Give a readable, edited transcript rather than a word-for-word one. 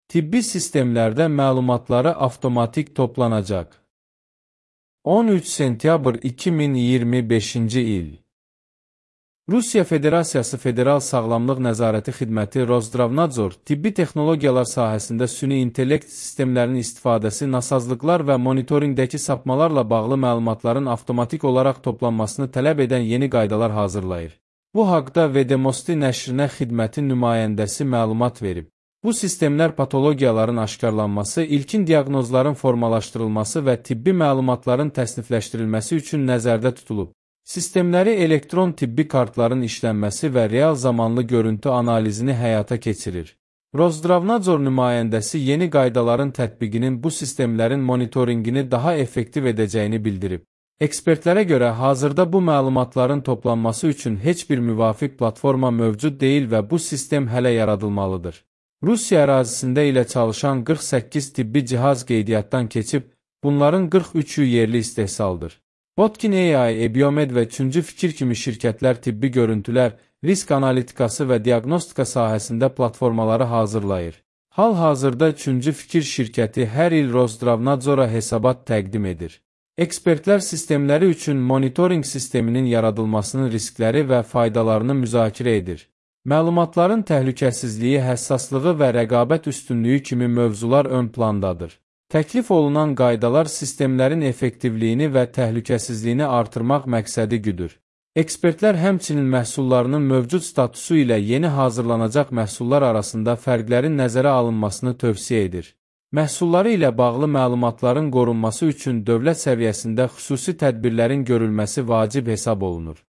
Tibbi sistemlərdə məlumatları avtomatik toplanacaq. 13 sentyabr 2025-ci il. Rusiya Federasiyası Federal Sağlamlıq Nəzarəti Xidməti Rozdravnadzor tibbi texnologiyalar sahəsində süni intellekt sistemlərinin istifadəsi, nasazlıqlar və monitorinqdəki sapmalarla bağlı məlumatların avtomatik olaraq toplanmasını tələb edən yeni qaydalar hazırlayır. Bu haqda Vedomosti nəşrinə xidmətin nümayəndəsi məlumat verib. Bu sistemlər patologiyaların aşkarlanması, ilkin diaqnozların formalaşdırılması və tibbi məlumatların təsnifləşdirilməsi üçün nəzərdə tutulub. Sistemləri elektron tibbi kartların işlənməsi və real zamanlı görüntü analizini həyata keçirir. Rozdravnadzor nümayəndəsi yeni qaydaların tətbiqinin bu sistemlərin monitorinqini daha effektiv edəcəyini bildirib. Ekspertlərə görə hazırda bu məlumatların toplanması üçün heç bir müvafiq platforma mövcud deyil və bu sistem hələ yaradılmalıdır. Rusiya ərazisində ilə çalışan 48 tibbi cihaz qeydiyyatdan keçib, bunların 43-ü yerli istehsaldır. Botkin AI, Ebiomed və Üçüncü Fikir kimi şirkətlər tibbi görüntülər, risk analitikası və diaqnostika sahəsində platformaları hazırlayır. Hal-hazırda Üçüncü Fikir şirkəti hər il Rozdravnadzora hesabat təqdim edir. Ekspertlər sistemləri üçün monitoring sisteminin yaradılmasının riskləri və faydalarını müzakirə edir. Məlumatların təhlükəsizliyi, həssaslığı və rəqabət üstünlüyü kimi mövzular ön plandadır. Təklif olunan qaydalar sistemlərin effektivliyini və təhlükəsizliyini artırmaq məqsədi güdür. Ekspertlər həmçinin məhsullarının mövcud statusu ilə yeni hazırlanacaq məhsullar arasında fərqlərin nəzərə alınmasını tövsiyə edir. Məhsulları ilə bağlı məlumatların qorunması üçün dövlət səviyyəsində xüsusi tədbirlərin görülməsi vacib hesab olunur.